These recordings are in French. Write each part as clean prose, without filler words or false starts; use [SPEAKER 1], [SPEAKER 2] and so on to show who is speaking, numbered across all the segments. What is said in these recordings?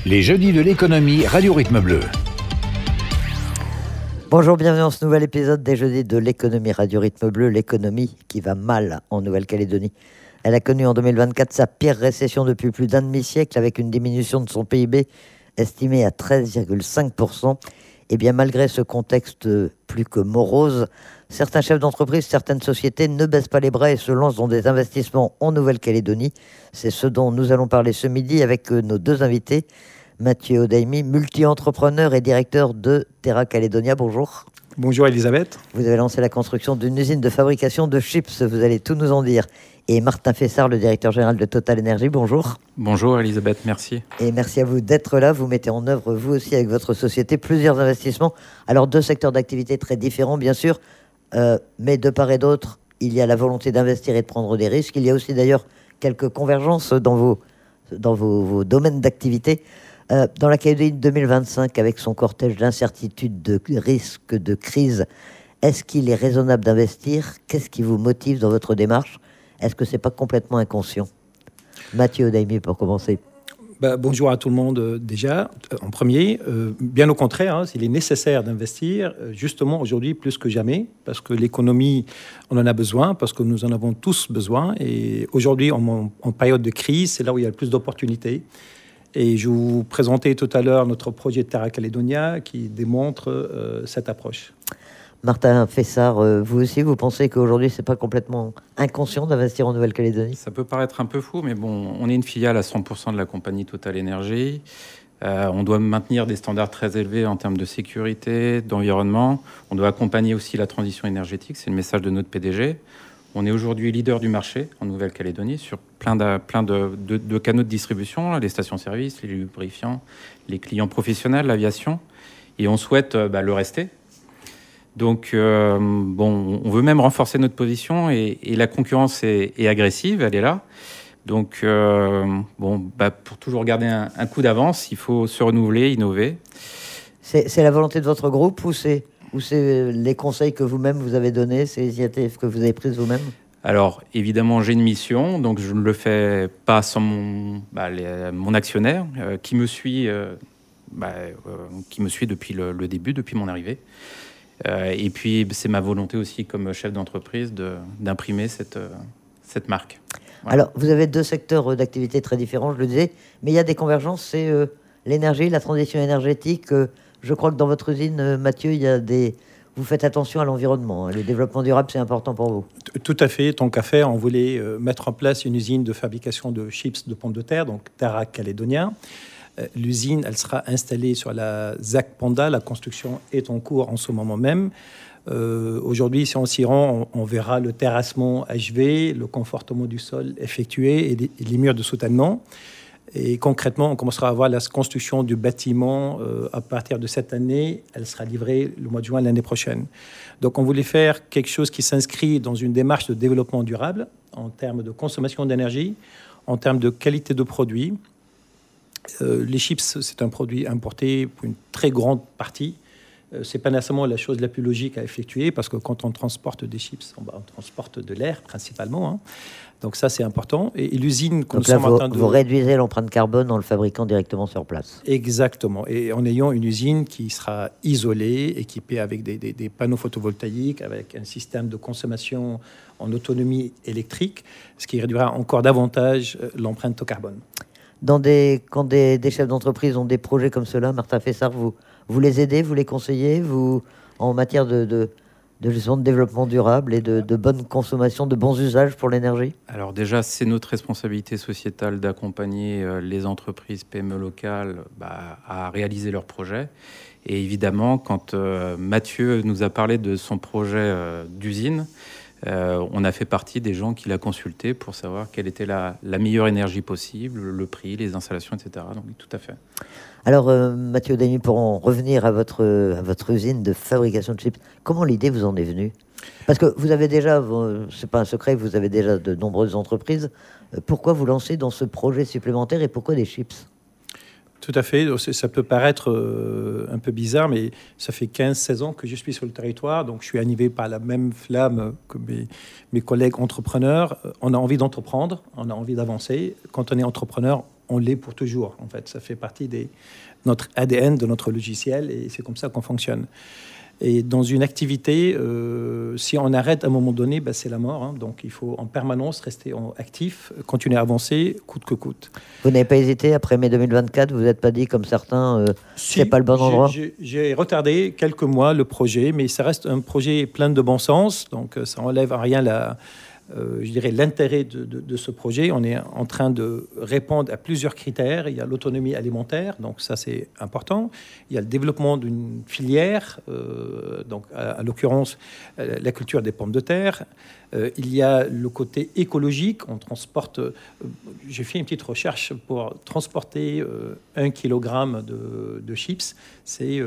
[SPEAKER 1] Les jeudis de l'économie, Radio Rythme Bleu.
[SPEAKER 2] Bonjour, bienvenue dans ce nouvel épisode des jeudis de l'économie Radio Rythme Bleu. L'économie qui va mal en Nouvelle-Calédonie. Elle a connu en 2024 sa pire récession depuis plus d'un demi-siècle, avec une diminution de son PIB estimée à 13,5%. Et bien malgré ce contexte plus que morose, certains chefs d'entreprise, certaines sociétés ne baissent pas les bras et se lancent dans des investissements en Nouvelle-Calédonie. C'est ce dont nous allons parler ce midi avec nos deux invités. Mathieu Odaimi, multi-entrepreneur et directeur de Terra Caledonia. Bonjour.
[SPEAKER 3] Bonjour Elisabeth.
[SPEAKER 2] Vous avez lancé la construction d'une usine de fabrication de chips, vous allez tout nous en dire. Et Martin Fessard, le directeur général de Total Energy, bonjour.
[SPEAKER 4] Bonjour Elisabeth, merci.
[SPEAKER 2] Et merci à vous d'être là. Vous mettez en œuvre, vous aussi, avec votre société, plusieurs investissements. Alors, deux secteurs d'activité très différents, bien sûr, mais de part et d'autre, il y a la volonté d'investir et de prendre des risques. Il y a aussi d'ailleurs quelques convergences dans vos domaines d'activité. Dans la Calédonie 2025, avec son cortège d'incertitudes, de risques, de crises, est-ce qu'il est raisonnable d'investir? Qu'est-ce qui vous motive dans votre démarche? Est-ce que ce n'est pas complètement inconscient? Mathieu Odaimi, pour commencer.
[SPEAKER 3] Bonjour à tout le monde déjà. En premier, bien au contraire, il est nécessaire d'investir, justement aujourd'hui plus que jamais, parce que l'économie, on en a besoin, parce que nous en avons tous besoin. Et aujourd'hui, en période de crise, c'est là où il y a le plus d'opportunités. Et je vous présentais tout à l'heure notre projet de Terra Caledonia qui démontre cette approche.
[SPEAKER 2] Martin Fessard, vous aussi, vous pensez qu'aujourd'hui, ce n'est pas complètement inconscient d'investir en Nouvelle-Calédonie?
[SPEAKER 4] Ça peut paraître un peu fou, mais bon, on est une filiale à 100% de la compagnie Total Energy. On doit maintenir des standards très élevés en termes de sécurité, d'environnement. On doit accompagner aussi la transition énergétique, c'est le message de notre PDG. On est aujourd'hui leader du marché en Nouvelle-Calédonie sur plein de canaux de distribution, les stations-service, les lubrifiants, les clients professionnels, l'aviation. Et on souhaite le rester. Donc, on veut même renforcer notre position et la concurrence est agressive, elle est là. Donc, pour toujours garder un coup d'avance, il faut se renouveler, innover.
[SPEAKER 2] C'est la volonté de votre groupe ou c'est les conseils que vous-même vous avez donnés, c'est les initiatives que vous avez prises vous-même? Alors,
[SPEAKER 4] évidemment, j'ai une mission, donc je ne le fais pas sans mon actionnaire qui me suit depuis le début, depuis mon arrivée. Et puis, c'est ma volonté aussi, comme chef d'entreprise, d'imprimer cette marque. Voilà.
[SPEAKER 2] Alors, vous avez deux secteurs d'activité très différents, je le disais, mais il y a des convergences, c'est l'énergie, la transition énergétique. Je crois que dans votre usine, Mathieu, vous faites attention à l'environnement. Le développement durable, c'est important pour vous.
[SPEAKER 3] Tout à fait. Tant qu'à faire, on voulait mettre en place une usine de fabrication de chips de pommes de terre, donc Terra Caledonia. L'usine, elle sera installée sur la ZAC Panda. La construction est en cours en ce moment même. Aujourd'hui, si on s'y rend, on verra le terrassement achevé, le confortement du sol effectué et les murs de soutènement. Et concrètement, on commencera à voir la construction du bâtiment à partir de cette année. Elle sera livrée le mois de juin l'année prochaine. Donc, on voulait faire quelque chose qui s'inscrit dans une démarche de développement durable en termes de consommation d'énergie, en termes de qualité de produit. Les chips, c'est un produit importé pour une très grande partie. Ce n'est pas nécessairement la chose la plus logique à effectuer parce que quand on transporte des chips, on transporte de l'air principalement. Hein. Donc ça, c'est important. Et l'usine que nous sommes en train de...
[SPEAKER 2] Vous réduisez l'empreinte carbone en le fabriquant directement sur place.
[SPEAKER 3] Exactement. Et en ayant une usine qui sera isolée, équipée avec des panneaux photovoltaïques, avec un système de consommation en autonomie électrique, ce qui réduira encore davantage l'empreinte au carbone.
[SPEAKER 2] Quand des chefs d'entreprise ont des projets comme cela, Martin Fessard, vous les aidez, vous les conseillez, en matière de gestion de développement durable et de bonne consommation, de bons usages pour l'énergie?
[SPEAKER 4] Alors déjà, c'est notre responsabilité sociétale d'accompagner les entreprises PME locales à réaliser leurs projets. Et évidemment, quand Mathieu nous a parlé de son projet d'usine, on a fait partie des gens qui l'a consulté pour savoir quelle était la meilleure énergie possible, le prix, les installations, etc. Donc tout à fait.
[SPEAKER 2] Alors Mathieu Odaimi, pour en revenir à votre usine de fabrication de chips, comment l'idée vous en est venue? Parce que vous avez déjà, c'est pas un secret, vous avez déjà de nombreuses entreprises. Pourquoi vous lancez dans ce projet supplémentaire et pourquoi des chips?
[SPEAKER 3] Tout à fait. Ça peut paraître un peu bizarre, mais ça fait 15-16 ans que je suis sur le territoire. Donc, je suis animé par la même flamme que mes collègues entrepreneurs. On a envie d'entreprendre, on a envie d'avancer. Quand on est entrepreneur, on l'est pour toujours. En fait, ça fait partie de notre ADN, de notre logiciel, et c'est comme ça qu'on fonctionne. Et dans une activité, si on arrête à un moment donné, c'est la mort. Donc, il faut en permanence rester actif, continuer à avancer, coûte que coûte.
[SPEAKER 2] Vous n'avez pas hésité, après mai 2024, vous n'êtes pas dit, comme certains, c'est pas le bon endroit?
[SPEAKER 3] J'ai retardé quelques mois le projet, mais ça reste un projet plein de bon sens. Donc, ça n'enlève à rien je dirais l'intérêt de ce projet. On est en train de répondre à plusieurs critères. Il y a l'autonomie alimentaire, donc ça c'est important. Il y a le développement d'une filière, donc à l'occurrence la culture des pommes de terre. Il y a le côté écologique. On transporte. J'ai fait une petite recherche pour transporter 1 kilogramme de chips, c'est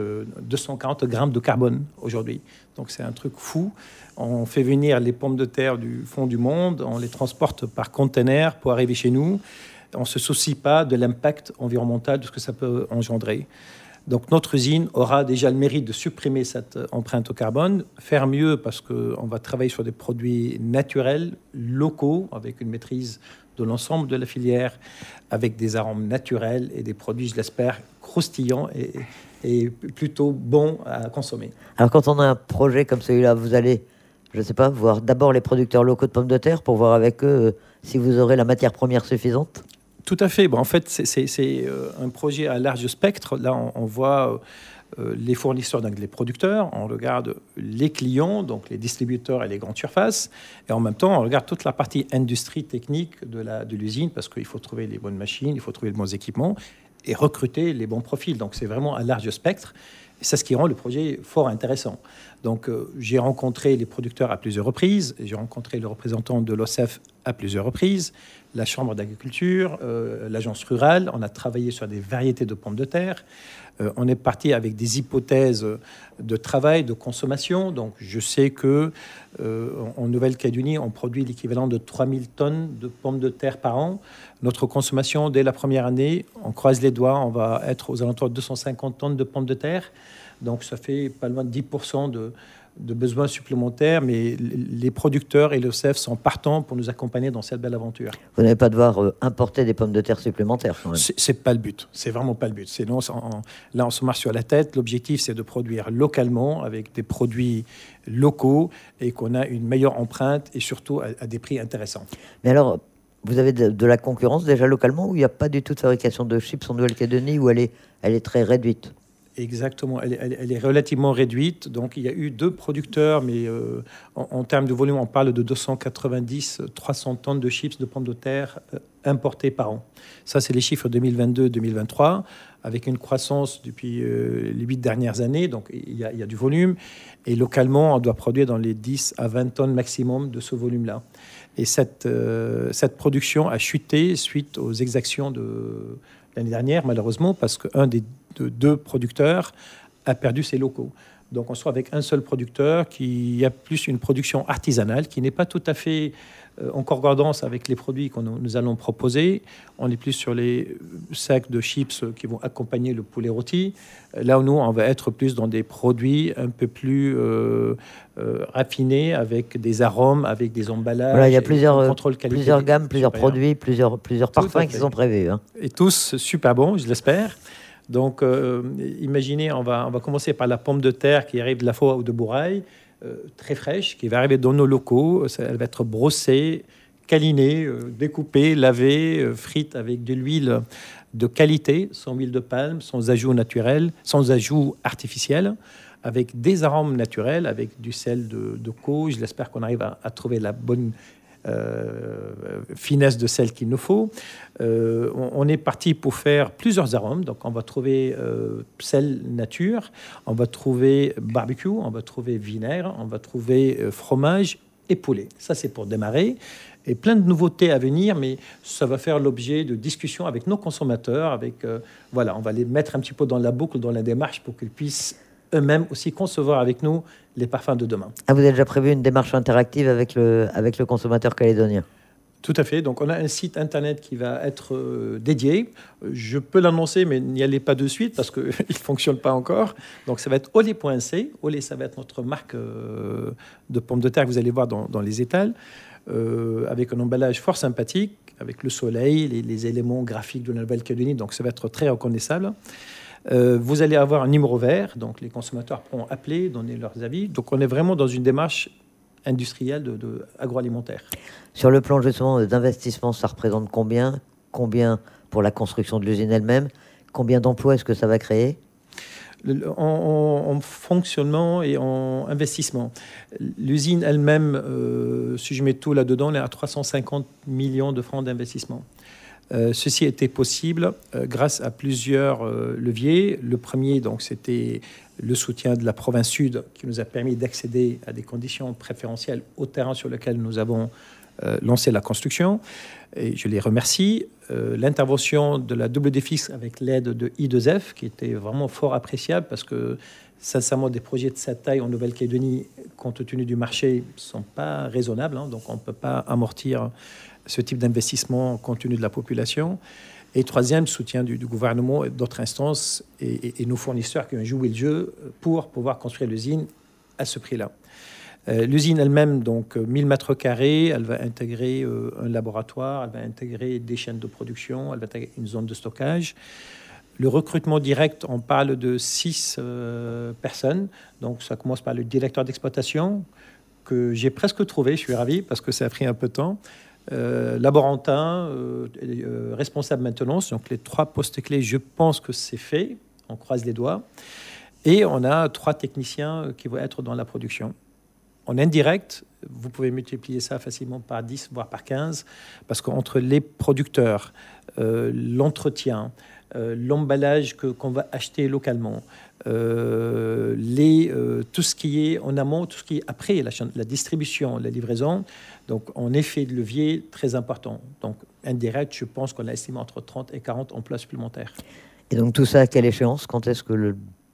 [SPEAKER 3] 240 grammes de carbone aujourd'hui. Donc c'est un truc fou. On fait venir les pommes de terre du fond du monde, on les transporte par container pour arriver chez nous. On ne se soucie pas de l'impact environnemental, de ce que ça peut engendrer. Donc notre usine aura déjà le mérite de supprimer cette empreinte au carbone, faire mieux parce qu'on va travailler sur des produits naturels, locaux, avec une maîtrise de l'ensemble de la filière, avec des arômes naturels et des produits, je l'espère, croustillants et plutôt bons à consommer.
[SPEAKER 2] Alors quand on a un projet comme celui-là, vous allez, je ne sais pas, voir d'abord les producteurs locaux de pommes de terre pour voir avec eux si vous aurez la matière première suffisante?
[SPEAKER 3] Tout à fait. Bon, en fait, c'est un projet à large spectre. Là, on voit les fournisseurs, donc les producteurs, on regarde les clients, donc les distributeurs et les grandes surfaces, et en même temps, on regarde toute la partie industrie technique de l'usine, parce qu'il faut trouver les bonnes machines, il faut trouver les bons équipements, et recruter les bons profils. Donc, c'est vraiment un large spectre. Et c'est ce qui rend le projet fort intéressant. Donc, j'ai rencontré les producteurs à plusieurs reprises. J'ai rencontré le représentant de l'OCEF à plusieurs reprises, la Chambre d'agriculture, l'agence rurale. On a travaillé sur des variétés de pommes de terre. On est parti avec des hypothèses de travail, de consommation. Donc, je sais que en Nouvelle-Calédonie, on produit l'équivalent de 3000 tonnes de pommes de terre par an. Notre consommation, dès la première année, on croise les doigts, on va être aux alentours de 250 tonnes de pommes de terre. Donc, ça fait pas loin de 10% de besoins supplémentaires, mais les producteurs et le CEF sont partants pour nous accompagner dans cette belle aventure.
[SPEAKER 2] Vous n'allez pas devoir importer des pommes de terre supplémentaires quand même.
[SPEAKER 3] C'est pas le but, c'est vraiment pas le but. Sinon, là, on se marche sur la tête. L'objectif, c'est de produire localement avec des produits locaux et qu'on a une meilleure empreinte et surtout à des prix intéressants.
[SPEAKER 2] Mais alors, vous avez de la concurrence déjà localement ou il n'y a pas du tout de fabrication de chips en Nouvelle-Calédonie où elle est très réduite?
[SPEAKER 3] Exactement, elle est relativement réduite. Donc, il y a eu 2 producteurs, mais en termes de volume, on parle de 290-300 tonnes de chips de pommes de terre importées par an. Ça, c'est les chiffres 2022-2023, avec une croissance depuis les 8 dernières années. Donc, il y a du volume. Et localement, on doit produire dans les 10 à 20 tonnes maximum de ce volume-là. Et cette cette production a chuté suite aux exactions de l'année dernière, malheureusement, parce qu'un des 2 producteurs a perdu ses locaux. Donc, on se trouve avec un seul producteur qui a plus une production artisanale, qui n'est pas tout à fait en concordance avec les produits que nous allons proposer. On est plus sur les sacs de chips qui vont accompagner le poulet rôti. Là où nous, on va être plus dans des produits un peu plus raffinés, avec des arômes, avec des emballages.
[SPEAKER 2] Voilà, il y a plusieurs gammes, plusieurs
[SPEAKER 3] supérieur.
[SPEAKER 2] produits, plusieurs parfums qui sont prévus. Hein.
[SPEAKER 3] Et tous super bons, je l'espère. Donc, imaginez, on va commencer par la pomme de terre qui arrive de la Foa ou de Bourail, très fraîche, qui va arriver dans nos locaux. Elle va être brossée, câlinée, découpée, lavée, frite avec de l'huile de qualité, sans huile de palme, sans ajout naturel, sans ajout artificiel, avec des arômes naturels, avec du sel de cau. Je l'espère qu'on arrive à trouver la bonne finesse de sel qu'il nous faut. On est parti pour faire plusieurs arômes. Donc, on va trouver sel nature, on va trouver barbecue, on va trouver vinaigre, on va trouver fromage et poulet. Ça, c'est pour démarrer. Et plein de nouveautés à venir, mais ça va faire l'objet de discussions avec nos consommateurs. Voilà, on va les mettre un petit peu dans la boucle, dans la démarche, pour qu'ils puissent eux-mêmes aussi concevoir avec nous les parfums de demain.
[SPEAKER 2] Ah, vous avez déjà prévu une démarche interactive avec le consommateur calédonien?
[SPEAKER 3] Tout à fait. Donc, on a un site internet qui va être dédié. Je peux l'annoncer, mais n'y allez pas de suite parce qu'il ne fonctionne pas encore. Donc, ça va être olé.c. Olé, ça va être notre marque de pommes de terre que vous allez voir dans les étals, avec un emballage fort sympathique, avec le soleil, les éléments graphiques de la Nouvelle-Calédonie, donc ça va être très reconnaissable. Vous allez avoir un numéro vert, donc les consommateurs pourront appeler, donner leurs avis. Donc on est vraiment dans une démarche industrielle agroalimentaire.
[SPEAKER 2] Sur le plan justement d'investissement, ça représente combien? Combien pour la construction de l'usine elle-même? Combien d'emplois est-ce que ça va créer?
[SPEAKER 3] En fonctionnement et en investissement. L'usine elle-même, si je mets tout là-dedans, on est à 350 millions de francs d'investissement. Ceci était possible grâce à plusieurs leviers. Le premier, donc, c'était le soutien de la province sud qui nous a permis d'accéder à des conditions préférentielles au terrain sur lequel nous avons lancé la construction. Et je les remercie. L'intervention de la double défis avec l'aide de I2F, qui était vraiment fort appréciable parce que, sincèrement, des projets de cette taille en Nouvelle-Calédonie, compte tenu du marché, ne sont pas raisonnables. Donc, on ne peut pas amortir ce type d'investissement compte tenu de la population. Et troisième, soutien du gouvernement et d'autres instances et nos fournisseurs qui ont joué le jeu pour pouvoir construire l'usine à ce prix-là. L'usine elle-même, donc 1000 mètres carrés, elle va intégrer un laboratoire, elle va intégrer des chaînes de production, elle va intégrer une zone de stockage. Le recrutement direct, on parle de 6 personnes. Donc ça commence par le directeur d'exploitation, que j'ai presque trouvé, je suis ravi, parce que ça a pris un peu de temps. Laborantin, responsable maintenance, donc les 3 postes clés, je pense que c'est fait, on croise les doigts. Et on a 3 techniciens qui vont être dans la production. En indirect, vous pouvez multiplier ça facilement par 10, voire par 15, parce qu'entre les producteurs, l'entretien, l'emballage qu'on va acheter localement, tout ce qui est en amont, tout ce qui est après, la distribution, la livraison, donc en effet de levier très important. Donc indirect, je pense qu'on a estimé entre 30 et 40 emplois supplémentaires.
[SPEAKER 2] Et donc tout ça à quelle échéance? Quand est-ce que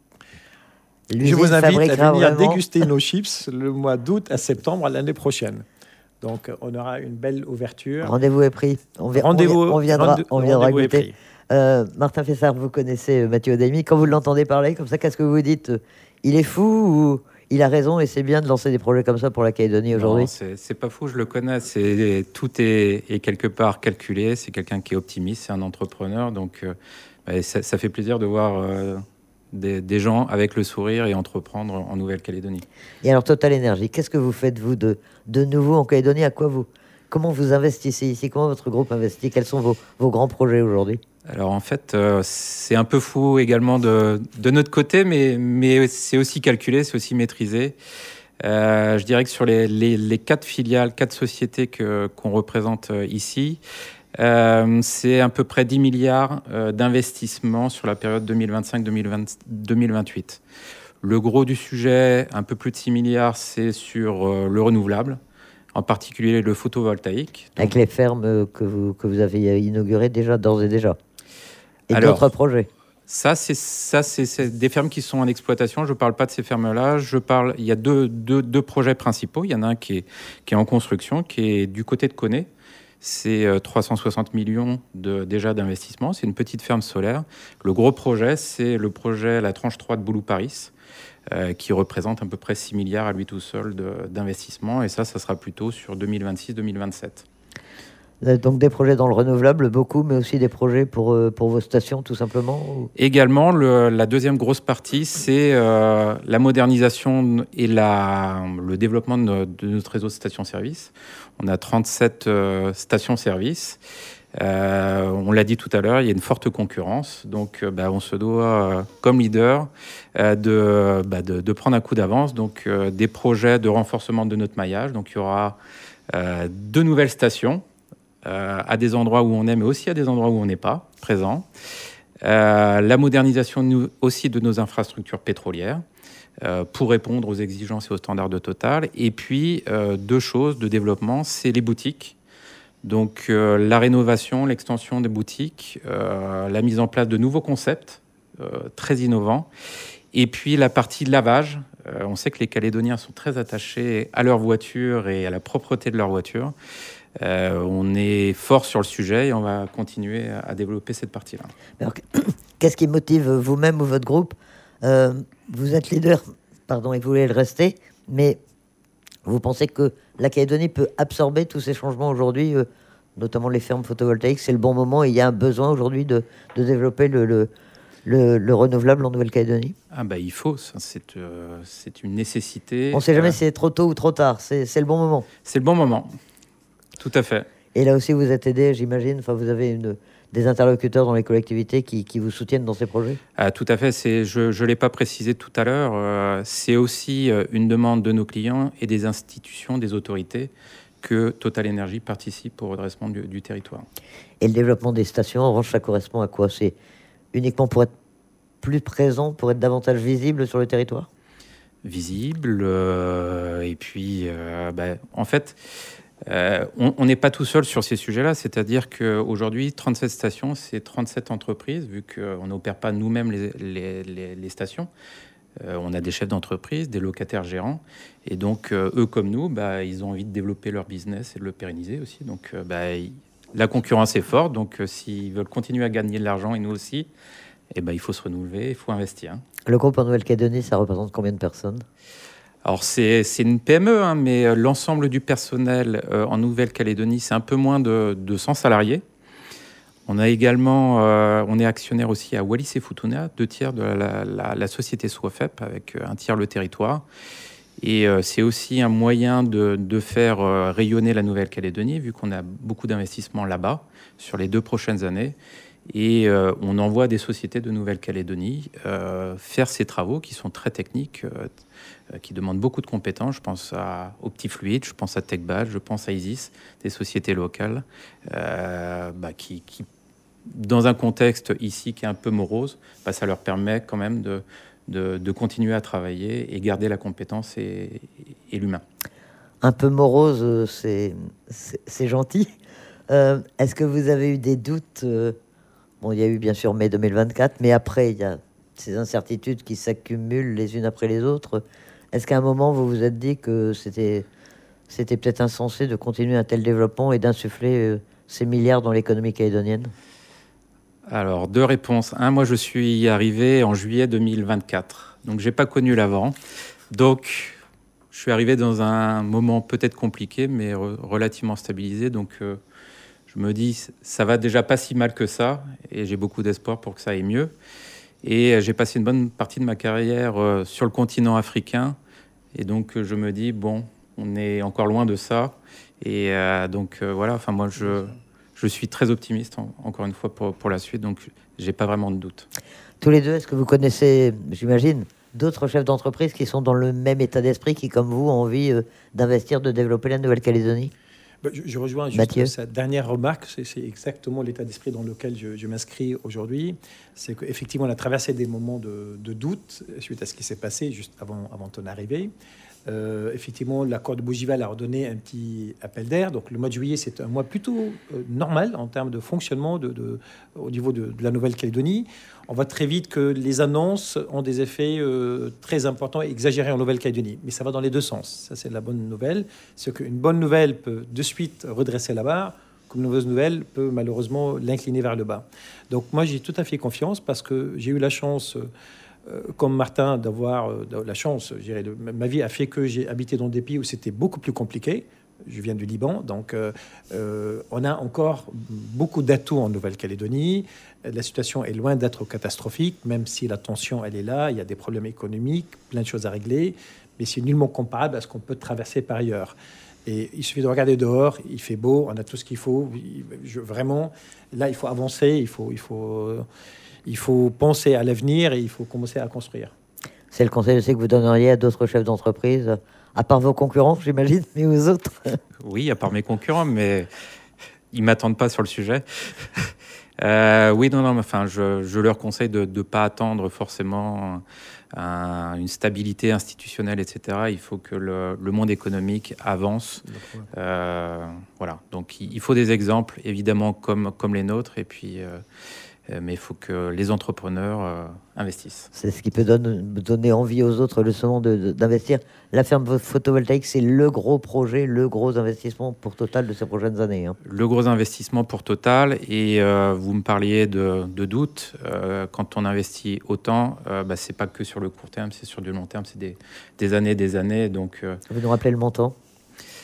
[SPEAKER 3] je vous invite à venir déguster nos chips le mois d'août à septembre l'année prochaine. Donc, on aura une belle ouverture.
[SPEAKER 2] Rendez-vous est pris. On viendra goûter. Martin Fessard, vous connaissez Mathieu Adeyemi. Quand vous l'entendez parler comme ça, qu'est-ce que vous dites? Il est fou ou il a raison et c'est bien de lancer des projets comme ça pour la Calédonie aujourd'hui?
[SPEAKER 4] C'est pas fou, je le connais. Tout est quelque part calculé. C'est quelqu'un qui est optimiste, c'est un entrepreneur. Donc, ça fait plaisir de voir... Des gens avec le sourire et entreprendre en Nouvelle-Calédonie.
[SPEAKER 2] Et alors Total Energy, qu'est-ce que vous faites vous de nouveau en Calédonie? Comment vous investissez ici? Comment votre groupe investit? Quels sont vos grands projets aujourd'hui?
[SPEAKER 4] Alors en fait, c'est un peu fou également de notre côté, mais c'est aussi calculé, c'est aussi maîtrisé. Je dirais que sur les 4 filiales, 4 sociétés qu'on représente ici, c'est à peu près 10 milliards d'investissements sur la période 2025-2028. Le gros du sujet, un peu plus de 6 milliards, c'est sur le renouvelable, en particulier le photovoltaïque.
[SPEAKER 2] Avec les fermes que vous avez inaugurées d'ores et déjà. Et d'autres projets.
[SPEAKER 4] Ça, c'est des fermes qui sont en exploitation. Je ne parle pas de ces fermes-là. Il y a deux projets principaux. Il y en a un qui est en construction, qui est du côté de Koné. C'est 360 millions déjà d'investissement. C'est une petite ferme solaire. Le gros projet, c'est le projet, la tranche 3 de Boulou-Paris, qui représente à peu près 6 milliards à lui tout seul d'investissement. Et ça sera plutôt sur 2026-2027.
[SPEAKER 2] Donc des projets dans le renouvelable, beaucoup, mais aussi des projets pour vos stations, tout simplement?
[SPEAKER 4] Également, la deuxième grosse partie, c'est la modernisation et le développement de notre réseau de stations-service. On a 37 stations-service. On l'a dit tout à l'heure, il y a une forte concurrence. Donc, on se doit, comme leader, de prendre un coup d'avance. Donc, des projets de renforcement de notre maillage. Donc, il y aura 2 nouvelles stations à des endroits où on est, mais aussi à des endroits où on n'est pas présent. La modernisation aussi de nos infrastructures pétrolières pour répondre aux exigences et aux standards de Total. Et puis, 2 choses de développement, c'est les boutiques. Donc, la rénovation, l'extension des boutiques, la mise en place de nouveaux concepts très innovants. Et puis, la partie lavage. On sait que les Calédoniens sont très attachés à leur voiture et à la propreté de leur voiture. On est fort sur le sujet et on va continuer à développer cette partie-là.
[SPEAKER 2] Alors, qu'est-ce qui motive vous-même ou votre groupe? Vous êtes leader, et vous voulez le rester, mais vous pensez que la Calédonie peut absorber tous ces changements aujourd'hui notamment les fermes photovoltaïques, c'est le bon moment et il y a un besoin aujourd'hui de développer le renouvelable en Nouvelle-Calédonie?
[SPEAKER 4] Il faut, ça, c'est une nécessité.
[SPEAKER 2] On ne sait jamais si c'est trop tôt ou trop tard, c'est le bon moment.
[SPEAKER 4] C'est le bon moment, tout à fait.
[SPEAKER 2] Et là aussi, vous êtes aidé, j'imagine, enfin, vous avez des interlocuteurs dans les collectivités qui vous soutiennent dans ces projets?
[SPEAKER 4] Tout à fait, je ne l'ai pas précisé tout à l'heure, c'est aussi une demande de nos clients et des institutions, des autorités, que Total Energy participe au redressement du territoire.
[SPEAKER 2] Et le développement des stations, en revanche, ça correspond à quoi? C'est uniquement pour être plus présent, pour être davantage visible sur le territoire?
[SPEAKER 4] Visible, et puis, en fait, on n'est pas tout seul sur ces sujets-là, c'est-à-dire qu'aujourd'hui, 37 stations, c'est 37 entreprises, vu qu'on n'opère pas nous-mêmes les stations. On a des chefs d'entreprise, des locataires gérants, et donc eux comme nous, ils ont envie de développer leur business et de le pérenniser aussi. Donc la concurrence est forte, donc s'ils veulent continuer à gagner de l'argent, et nous aussi, il faut se renouveler, il faut investir.
[SPEAKER 2] Le groupe en Nouvelle-Calédonie, ça représente combien de personnes?
[SPEAKER 4] Alors c'est une PME, mais l'ensemble du personnel en Nouvelle-Calédonie, c'est un peu moins de 100 salariés. On a également, on est actionnaire aussi à Wallis et Futuna, 2/3 de la société SOFEP, avec un tiers le territoire. Et c'est aussi un moyen de faire rayonner la Nouvelle-Calédonie, vu qu'on a beaucoup d'investissements là-bas sur les 2 prochaines années. Et on envoie des sociétés de Nouvelle-Calédonie faire ces travaux qui sont très techniques, qui demandent beaucoup de compétences. Je pense à Optifluid, je pense à TechBadge, je pense à Isis, des sociétés locales qui dans un contexte ici qui est un peu morose, ça leur permet quand même de continuer à travailler et garder la compétence et l'humain.
[SPEAKER 2] Un peu morose, c'est gentil. Est-ce que vous avez eu des doutes? Bon, il y a eu bien sûr mai 2024, mais après, il y a ces incertitudes qui s'accumulent les unes après les autres. Est-ce qu'à un moment, vous vous êtes dit que c'était peut-être insensé de continuer un tel développement et d'insuffler ces milliards dans l'économie calédonienne?
[SPEAKER 4] Alors, 2 réponses. Moi, je suis arrivé en juillet 2024, donc j'ai pas connu l'avant. Donc, je suis arrivé dans un moment peut-être compliqué, mais relativement stabilisé. Donc, je me dis, ça va déjà pas si mal que ça, et j'ai beaucoup d'espoir pour que ça aille mieux. Et j'ai passé une bonne partie de ma carrière sur le continent africain, et donc je me dis, on est encore loin de ça. Et voilà, moi, je suis très optimiste, encore une fois, pour la suite, donc j'ai pas vraiment de doute.
[SPEAKER 2] Tous les deux, est-ce que vous connaissez, j'imagine, d'autres chefs d'entreprise qui sont dans le même état d'esprit, qui, comme vous, ont envie d'investir, de développer la Nouvelle-Calédonie?
[SPEAKER 3] Je rejoins juste
[SPEAKER 2] Mathieu.
[SPEAKER 3] sa dernière remarque. C'est exactement l'état d'esprit dans lequel je m'inscris aujourd'hui. C'est qu'effectivement, on a traversé des moments de doute suite à ce qui s'est passé juste avant ton arrivée. Effectivement, l'accord de Bougival a redonné un petit appel d'air. Donc, le mois de juillet, c'est un mois plutôt normal en termes de fonctionnement au niveau de la Nouvelle-Calédonie. On voit très vite que les annonces ont des effets très importants et exagérés en Nouvelle-Calédonie. Mais ça va dans les deux sens. Ça, c'est la bonne nouvelle. C'est qu'une bonne nouvelle peut de suite redresser la barre, comme une mauvaise nouvelle peut malheureusement l'incliner vers le bas. Donc, moi, j'ai tout à fait confiance parce que j'ai eu la chance... comme Martin, d'avoir la chance, je dirais, ma vie a fait que j'ai habité dans des pays où c'était beaucoup plus compliqué. Je viens du Liban, donc on a encore beaucoup d'atouts en Nouvelle-Calédonie. La situation est loin d'être catastrophique, même si la tension, elle est là. Il y a des problèmes économiques, plein de choses à régler, mais c'est nullement comparable à ce qu'on peut traverser par ailleurs. Et il suffit de regarder dehors, il fait beau, on a tout ce qu'il faut. Vraiment, là, il faut avancer, il faut penser à l'avenir et il faut commencer à construire.
[SPEAKER 2] C'est le conseil aussi que vous donneriez à d'autres chefs d'entreprise, à part vos concurrents, j'imagine, mais aux autres?
[SPEAKER 4] Oui, à part mes concurrents, mais ils ne m'attendent pas sur le sujet. Oui, non, je leur conseille de ne pas attendre forcément une stabilité institutionnelle, etc. Il faut que le monde économique avance. Voilà. Donc, il faut des exemples, évidemment, comme les nôtres, et puis... mais il faut que les entrepreneurs investissent.
[SPEAKER 2] C'est ce qui peut donner envie aux autres justement d'investir. La ferme photovoltaïque, c'est le gros projet, le gros investissement pour Total de ces prochaines années.
[SPEAKER 4] Le gros investissement pour Total. Et vous me parliez de doute. Quand on investit autant, c'est pas que sur le court terme, c'est sur du long terme. C'est des années, des années. Donc,
[SPEAKER 2] vous nous rappelez le montant?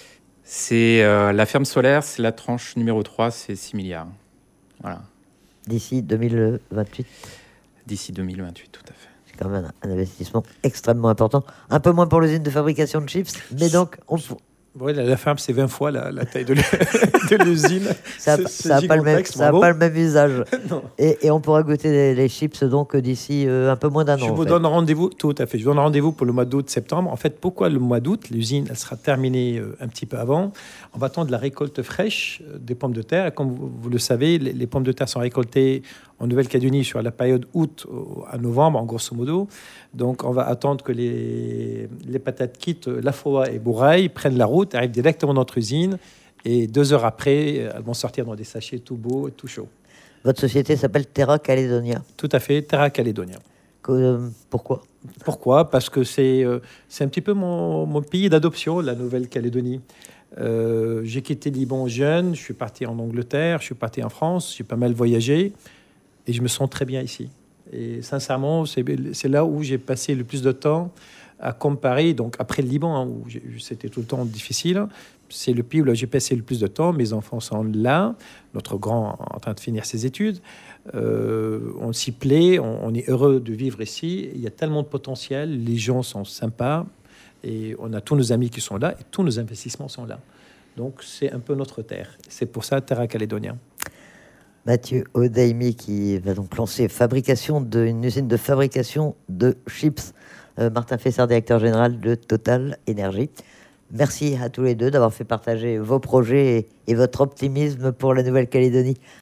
[SPEAKER 4] C'est la ferme solaire, c'est la tranche numéro 3, c'est 6 milliards. Voilà.
[SPEAKER 2] D'ici 2028.
[SPEAKER 4] D'ici 2028, tout à fait.
[SPEAKER 2] C'est quand même un investissement extrêmement important. Un peu moins pour l'usine de fabrication de chips, mais donc
[SPEAKER 3] Oui, la ferme, c'est 20 fois la taille de l'usine.
[SPEAKER 2] ça n'a pas le même usage. Et on pourra goûter les chips donc d'ici un peu moins d'un an.
[SPEAKER 3] Je vous donne rendez-vous, tout à fait. Je vous donne rendez-vous pour le mois d'août-septembre. En fait, pourquoi le mois d'août? L'usine, elle sera terminée un petit peu avant. On va attendre la récolte fraîche des pommes de terre. Et comme vous le savez, les pommes de terre sont récoltées en Nouvelle-Calédonie sur la période août à novembre, en grosso modo. Donc, on va attendre que les patates quittent Lafoa et Bourail, prennent la route, arrivent directement dans notre usine. Et 2 heures après, elles vont sortir dans des sachets tout beaux et tout chauds.
[SPEAKER 2] Votre société s'appelle Terra Caledonia.
[SPEAKER 3] Tout à fait, Terra Caledonia.
[SPEAKER 2] Pourquoi?
[SPEAKER 3] Pourquoi? Parce que c'est un petit peu mon pays d'adoption, la Nouvelle-Calédonie. J'ai quitté Liban jeune, je suis parti en Angleterre, je suis parti en France, j'ai pas mal voyagé et je me sens très bien ici. Et sincèrement, c'est là où j'ai passé le plus de temps à comparer. Donc après le Liban, hein, où c'était tout le temps difficile, c'est le pays où j'ai passé le plus de temps. Mes enfants sont là, notre grand en train de finir ses études. On s'y plaît, on est heureux de vivre ici. Il y a tellement de potentiel, les gens sont sympas et on a tous nos amis qui sont là et tous nos investissements sont là. Donc c'est un peu notre terre. C'est pour ça Terra Caledonia.
[SPEAKER 2] Mathieu Odaimi qui va donc lancer une usine de fabrication de chips. Martin Fessard, directeur général de Total Énergie. Merci à tous les deux d'avoir fait partager vos projets et votre optimisme pour la Nouvelle-Calédonie